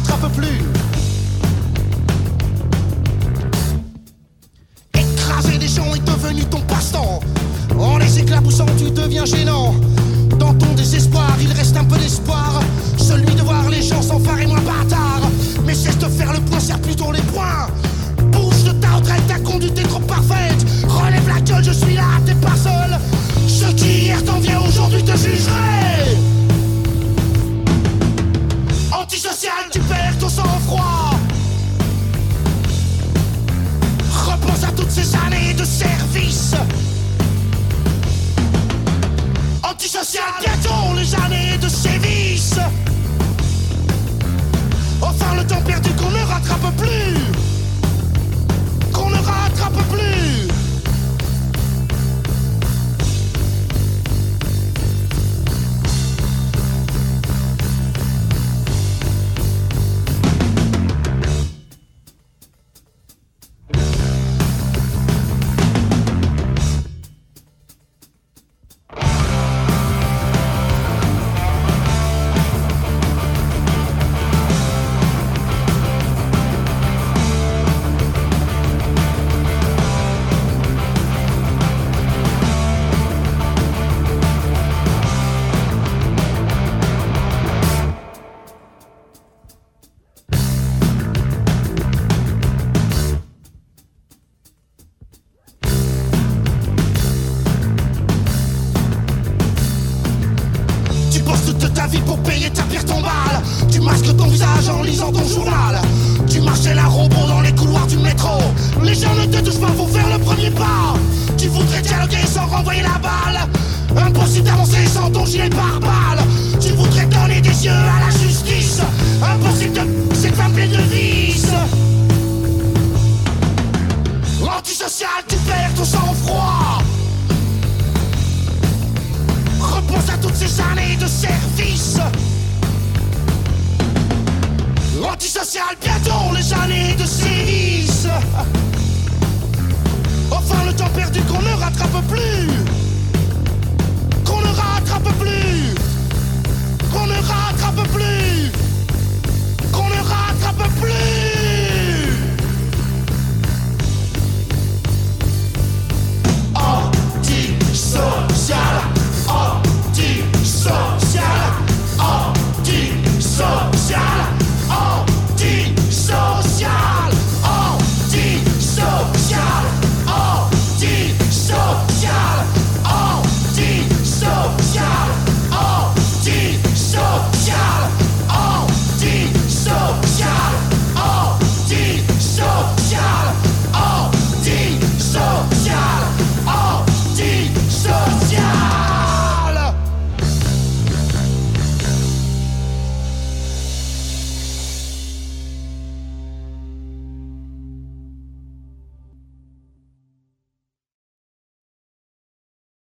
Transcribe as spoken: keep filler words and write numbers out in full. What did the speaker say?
rattrape plus. Écraser des gens est devenu ton passe-temps. En les éclaboussant tu deviens gênant. Dans ton désespoir il reste un peu d'espoir, celui de voir les gens s'enfarrer moins bâtard. Mais cesse de faire le point, serre plutôt les poings. Bouge de ta retraite, ta conduite est trop parfaite. Relève la gueule, je suis là, t'es pas seul. Ceux qui hier t'enviaient aujourd'hui te jugeraient. Antisocial, tu perds ton sang-froid. Repense à toutes ces années de service. Antisocial, bientôt les années de sévices. Enfin le temps perdu qu'on ne rattrape plus. Qu'on ne rattrape plus. Pour payer ta pire tombale. Tu masques ton visage en lisant ton journal. Tu marchais la robot dans les couloirs du métro. Les gens ne te touchent pas, faut faire le premier pas. Tu voudrais dialoguer sans renvoyer la balle. Impossible d'avancer sans ton gilet pare-balles. Tu voudrais donner des yeux à la justice. Impossible de cette femme pleine de vices. Antisocial, tu perds ton sang-froid. Repense à toutes ces années de service. Antisocial, bientôt les années de sévices. Enfin le temps perdu qu'on ne rattrape plus. Qu'on ne rattrape plus.